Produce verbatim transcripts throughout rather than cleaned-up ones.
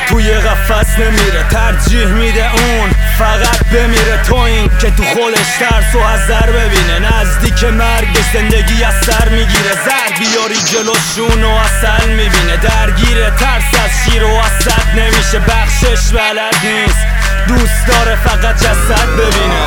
توی قفس نمیره، ترجیح میده اون فقط بمیره. تو این که تو خودش ترس و حذر ببینه، نزدیک مرگ زندگی از سر میگیره. زر بیاری جلوشون و اصل میبینه، درگیره ترس از شیر و اسد نمیشه. بخشش بلد نیست، دوست داره فقط جسد ببینه.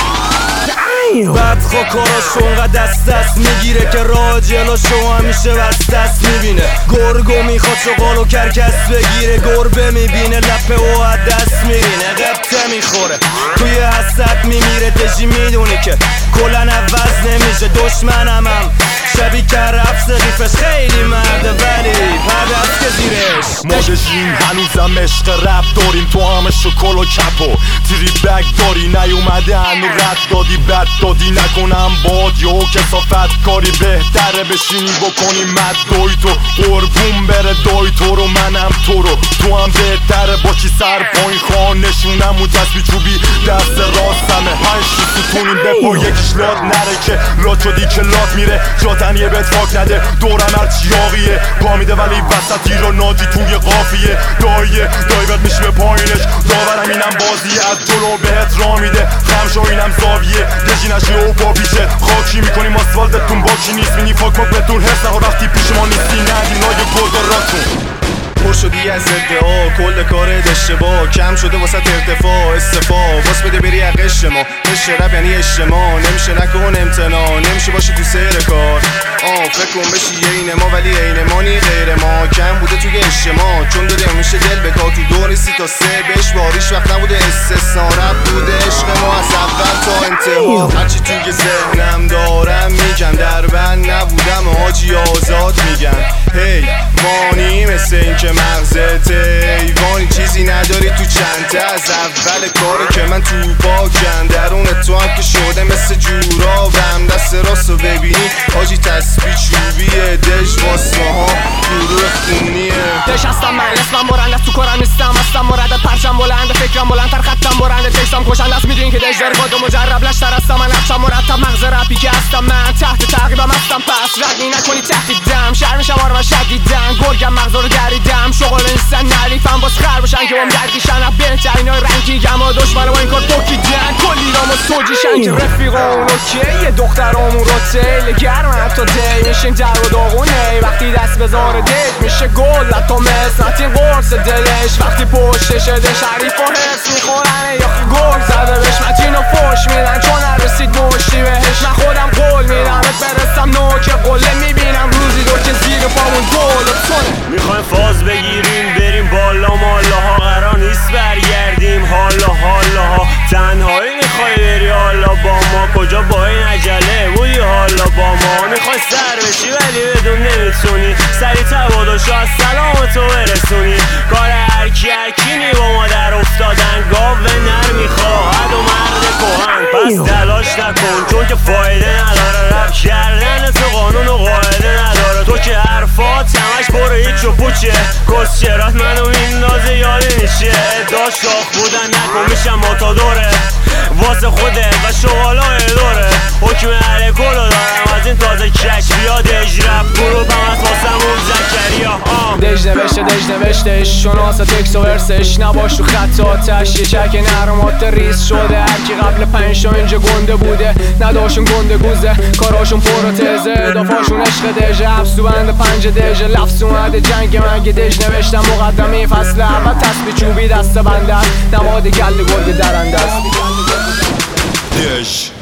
بدخوا کاراش اونقدر دست دست میگیره که راه جلوشو همیشه بس دست میبینه. گرگو میخواد شغال و کرکس بگیره، گربه میبینه لپه و از دست میرینه. قبطه میخوره توی حسد میمیره، دژی میدونی که کلن عوض نمیشه. دشمنم هم شبیه که رفت ریفش خیلی مرده ولی هدف که زیرش. ما دژیم هنوزم عشق رپ داریم، تو همه شکل و کپ و تری بگ داری. نیومده هنو رد دادی بد دادی، نکنم باد یا کسافت کاری. بهتره بشینی بکنی مد دوی تو قربون بره دای تو رو، منم تو رو. تو هم بهتره باشی سر پایین خواه، نشونم و تسبیح چوبی دست راستمه. هنش ستونیم بپا یکیش لاد نره که لاد شدی که لاد میره. جاتن یه بهت فاک نده دورم هر چیاقیه، پا میده ولی وسطی رو نادی توی قافیه. داییه دایبت میشه به پایینش، داورم اینم بازیه از جلو بهت را میده. خمشو اینم زاویه دژی نشی و با پیشه خاکی میکنیم آسفالتتون باکی نیست. مینی فاک ماک بهتون حس نخور وقتی پیش ما نیستی، ندیم لای گلداراتون. پر شدی از ادعا کل کارت اشتباه، کم شده واسه ارتفاع استفا. واس بده بری عقش ما، عشق رب یعنی اجتماع. نمیشه نکن امتناع، نمیشه باشی تو سیر کار. آه فکر کن بشی عین ما ولی عین ما نی غیر ما. کم بوده توی اجتماع چون داری همیشه دل بکار. تو دو سی تا سه بهش باریش وقت نبوده استثنا. رب بوده عشق ما از اول تا انتها. هرچی توی ذهنم دارم میگم، در بند نبودم حاجی آزاد میگم. هی مانی مثل این که مغزت ایوانی چیزی نداری تو چنته. از اول کاره که من تو پاکم، درون تو هم که شده مثل جورابم. دست راستو ببینی حاجی تسبیح چوبیه، دژ واسه ها گروه خونیه. دژ هستم من، اسمم برند از تو کارم نیستم. هستم مردد پرچم بلند، فکرم بلندتر خطم برند. دژم کشند از میدونین که دژ داره کادو مجرب لشتر هستم. من نقشم مرتب مغز رپی که هستم من، تحت تعقیبم هستم پس رگی نکنی تهدیدم. شرم شما رو من شدیدم، گرگم مغز رو دریدم. شغل نیستن نریفم باز خر باشن که بام درگیشن. از بهترین های رنکینگم و دشمن با این کار پوکیدن. کلی رام و سوجیشن که رفیق اون اوکی. یه دخترامون رو تیل گرم حتی دی میشین در و داغونه. وقتی دست بذاره دیگ میشه گل لطا مثل نتین قرص دلش. وقتی پشتش ده شریف و حرس میخورن یا گل زده بهش متین و فوش میدن چون نرسید مشتی بهش. من خودم قول میدم ات برسم نوک قله میبینم روزی دو که زیر پامون گل تونه. میخوایم فاز بگیریم بریم بالا مالاها، قرار نیست برگردیم حالا حالاها. تنهایی میخوای بری حالا با ما، کجا با این عجله بودی حالا با ما. میخوای سر بشی ولی بدون نمیتونی، سری تباداشو از سلام تو برسونی. کار هرکی هرکینی با ما در افتادن، گاو نر میخواهد و مرد کهن. پس تلاش نکن چون که فایده نداره، رب کردن تو قانون و قاعده نداره. تو که حرفات همش برو هیچ و پوچه، کس چرات منو میندازه یادی میشه. ادعا شاخ بودن نکن میشم ماتادوره واسه خودت و شغالای دوره. حکم الکلو دارم از این تازه کش بیاد دژ رپ گروپ هم از واسمون زکریا. دژ نوشته دژ نوشتش شناس تکس و ورسش، نباش تو خط آتش. یه چک نرمات ریز شده، هرکی قبل پنج تا اینجا گنده بوده نداشون گنده گوزه. کاراشون پروتزه دافاشون عشق دژه، حبس تو بند پنج دژه. لفظ اومده جنگ منگه دژ نوشتم مقدمه فصل اول. تسبیح چوبی دست بنده است، نماد گل گرگ درنده است. دژ